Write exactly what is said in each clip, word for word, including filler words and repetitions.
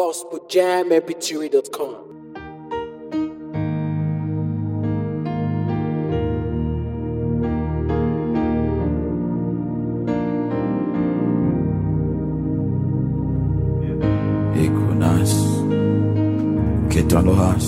gospel jam m p three dot com. Ikunas, Ketalohas.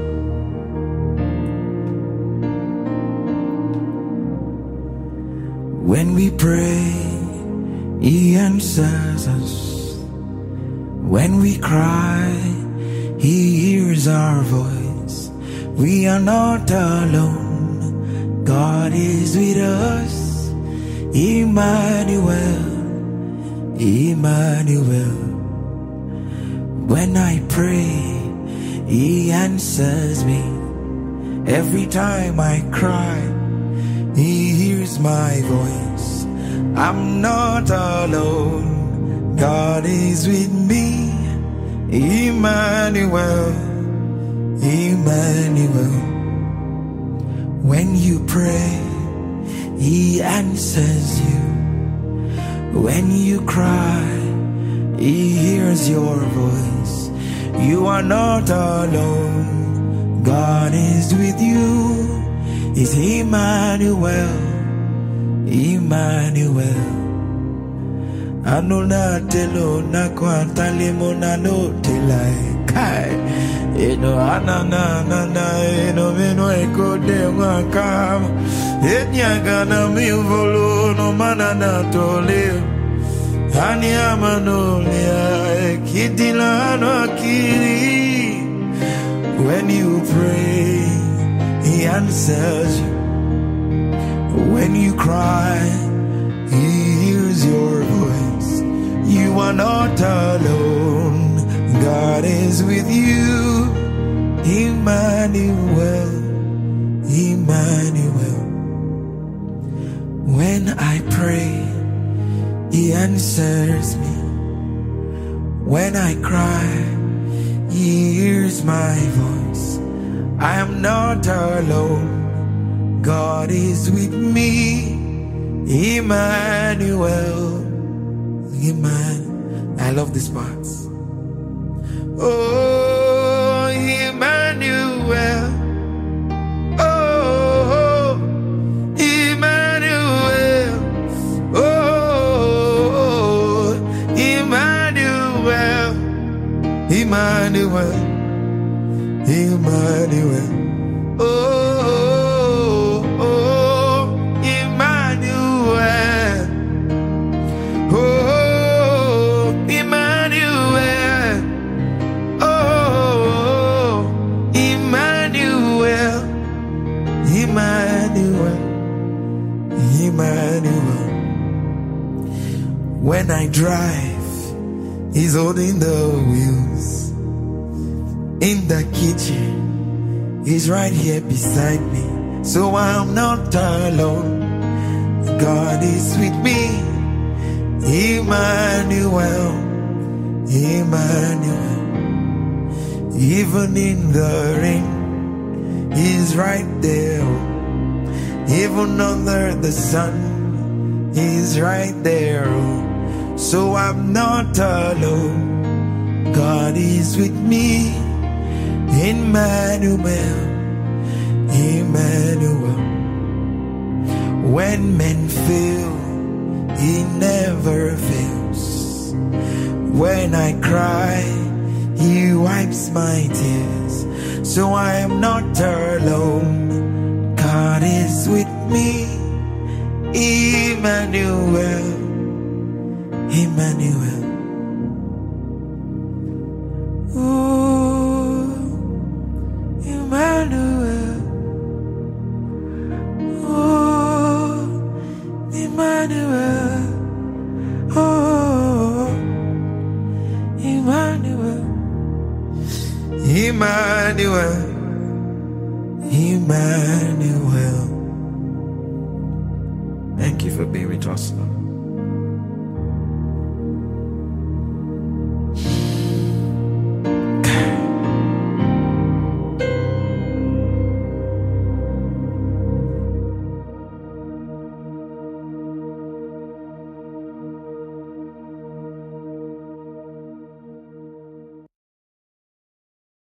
When we pray, He answers us. When we cry, He hears our voice. We are not alone. God is with us. Emmanuel, Emmanuel. When I pray, He answers me. Every time I cry, He hears my voice. I'm not alone. God is with me. Emmanuel, Emmanuel. When you pray, He answers you. When you cry, He hears your voice. You are not alone. God is with you. Is Emmanuel, Emmanuel. Anuna telo na kwanta limona no telai kai. Eno anana nana eno meno eko de wakam. Etnya gana mi volo no manana tole. Hani amanolia ekidila no akiri. When you pray, He answers you. When you cry, He hears your voice. You are not alone. God is with you. Emmanuel, Emmanuel. When I pray, He answers me. When I cry, He hears my voice. I am not alone. God is with me. Emmanuel, Emmanuel. I love this part. Oh, Emmanuel. Oh, Emmanuel. Oh, Emmanuel. Emmanuel. Emmanuel. Oh. Emmanuel, Emmanuel. When I drive, He's holding the wheels. In the kitchen, He's right here beside me. So I'm not alone. God is with me. Emmanuel, Emmanuel. Even in the rain, He's right there. Even under the sun, He's right there. So I'm not alone. God is with me. Emmanuel, Emmanuel. When men fail, He never fails. When I cry, He wipes my tears. So I am not alone. God is with me. Emmanuel, Emmanuel. Oh, Emmanuel. Oh, Emmanuel. Oh, Emmanuel. Emmanuel, Emmanuel. Thank you for being with us, Lord.